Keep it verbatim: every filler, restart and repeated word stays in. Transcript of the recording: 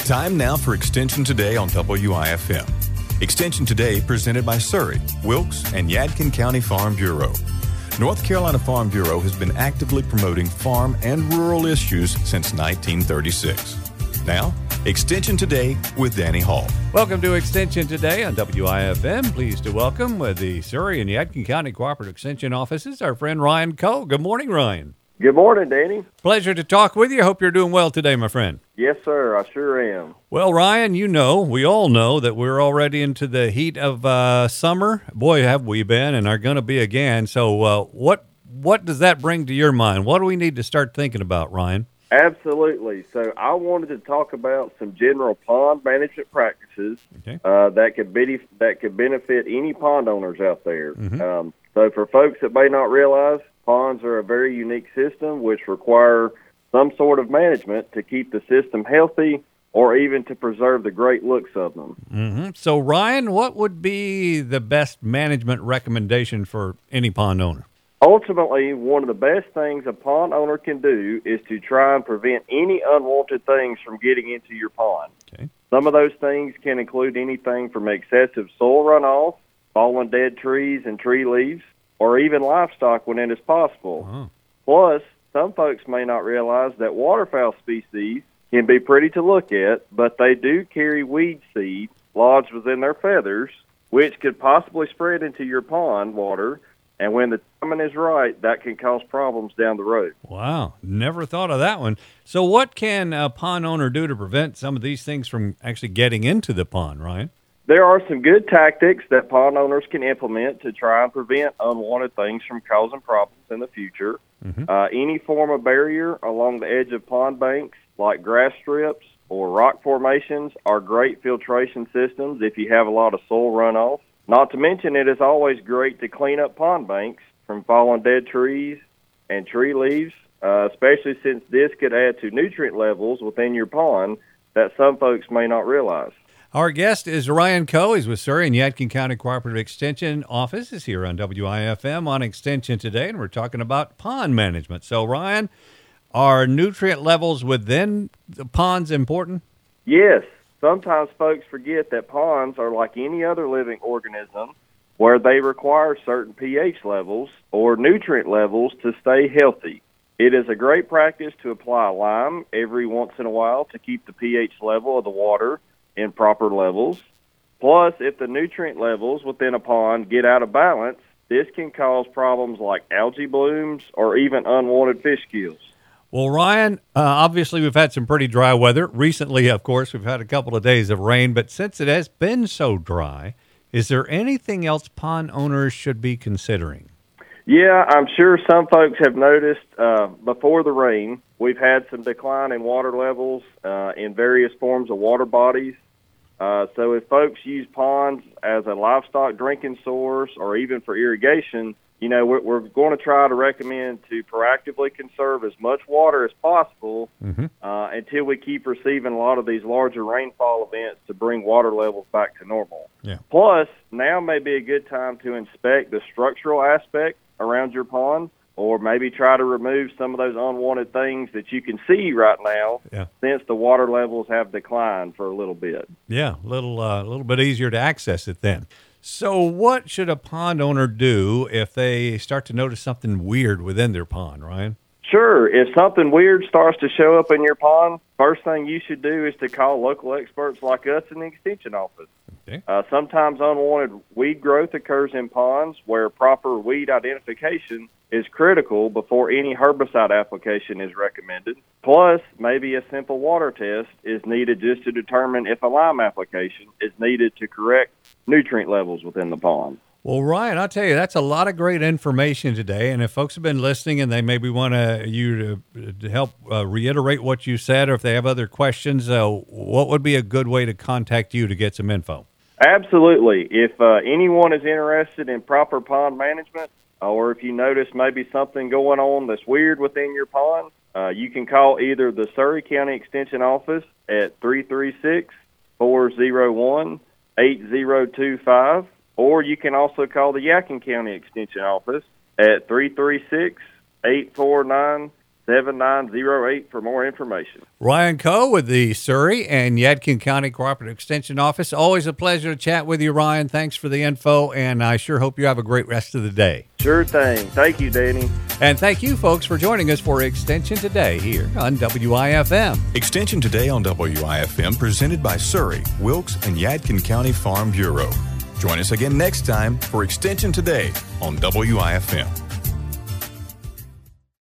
Time now for Extension Today on W I F M. Extension Today presented by Surrey, Wilkes, and Yadkin County Farm Bureau. North Carolina Farm Bureau has been actively promoting farm and rural issues since nineteen thirty-six. Now, Extension Today with Danny Hall. Welcome to Extension Today on W I F M. Pleased to welcome with the Surrey and Yadkin County Cooperative Extension offices our friend Ryan Coe. Good morning, Ryan. Good morning, Danny. Pleasure to talk with you. Hope you're doing well today, my friend. Yes, sir. I sure am. Well, Ryan, you know, we all know that we're already into the heat of uh, summer. Boy, have we been and are going to be again. So uh, what what does that bring to your mind? What do we need to start thinking about, Ryan? Absolutely. So I wanted to talk about some general pond management practices okay. uh, that could be, that could benefit any pond owners out there. Mm-hmm. Um, so for folks that may not realize, ponds are a very unique system which require some sort of management to keep the system healthy or even to preserve the great looks of them. Mm-hmm. So, Ryan, what would be the best management recommendation for any pond owner? Ultimately, one of the best things a pond owner can do is to try and prevent any unwanted things from getting into your pond. Okay. Some of those things can include anything from excessive soil runoff, fallen dead trees and tree leaves, or even livestock when it is possible. Oh. Plus, some folks may not realize that waterfowl species can be pretty to look at, but they do carry weed seed lodged within their feathers, which could possibly spread into your pond water, and when the timing is right, that can cause problems down the road. Wow, never thought of that one. So what can a pond owner do to prevent some of these things from actually getting into the pond, Ryan? There are some good tactics that pond owners can implement to try and prevent unwanted things from causing problems in the future. Mm-hmm. Uh, any form of barrier along the edge of pond banks, like grass strips or rock formations, are great filtration systems if you have a lot of soil runoff. Not to mention, it is always great to clean up pond banks from fallen dead trees and tree leaves, uh, especially since this could add to nutrient levels within your pond that some folks may not realize. Our guest is Ryan Coe. He's with Surrey and Yadkin County Cooperative Extension offices here on W I F M on Extension Today, and we're talking about pond management. So, Ryan, are nutrient levels within the ponds important? Yes. Sometimes folks forget that ponds are like any other living organism where they require certain pH levels or nutrient levels to stay healthy. It is a great practice to apply lime every once in a while to keep the pH level of the water in proper levels. Plus, if the nutrient levels within a pond get out of balance, this can cause problems like algae blooms or even unwanted fish kills. Well, Ryan, uh, obviously we've had some pretty dry weather. Recently, of course, we've had a couple of days of rain, but since it has been so dry, is there anything else pond owners should be considering? Yeah, I'm sure some folks have noticed uh, before the rain, we've had some decline in water levels uh, in various forms of water bodies. Uh, so if folks use ponds as a livestock drinking source or even for irrigation, you know, we're, we're going to try to recommend to proactively conserve as much water as possible mm-hmm. uh, until we keep receiving a lot of these larger rainfall events to bring water levels back to normal. Yeah. Plus, now may be a good time to inspect the structural aspect around your pond, or maybe try to remove some of those unwanted things that you can see right now yeah. since the water levels have declined for a little bit. Yeah, a little, uh, little bit easier to access it then. So what should a pond owner do if they start to notice something weird within their pond, Ryan? Sure. If something weird starts to show up in your pond, first thing you should do is to call local experts like us in the Extension office. Okay. Uh, sometimes unwanted weed growth occurs in ponds where proper weed identification is critical before any herbicide application is recommended. Plus, maybe a simple water test is needed just to determine if a lime application is needed to correct nutrient levels within the pond. Well, Ryan, I'll tell you, that's a lot of great information today. And if folks have been listening and they maybe want to, you to, to help uh, reiterate what you said, or if they have other questions, uh, what would be a good way to contact you to get some info? Absolutely. If uh, anyone is interested in proper pond management, or if you notice maybe something going on that's weird within your pond, uh, you can call either the Surrey County Extension office at three three six, four oh one, eight oh two five, or you can also call the Yadkin County Extension office at three three six, eight four nine, seven nine zero eight for more information. Ryan Coe with the Surrey and Yadkin County Cooperative Extension Office. Always a pleasure to chat with you, Ryan. Thanks for the info, and I sure hope you have a great rest of the day. Sure thing. Thank you, Danny. And thank you, folks, for joining us for Extension Today here on W I F M. Extension Today on W I F M, presented by Surrey, Wilkes, and Yadkin County Farm Bureau. Join us again next time for Extension Today on W I F M.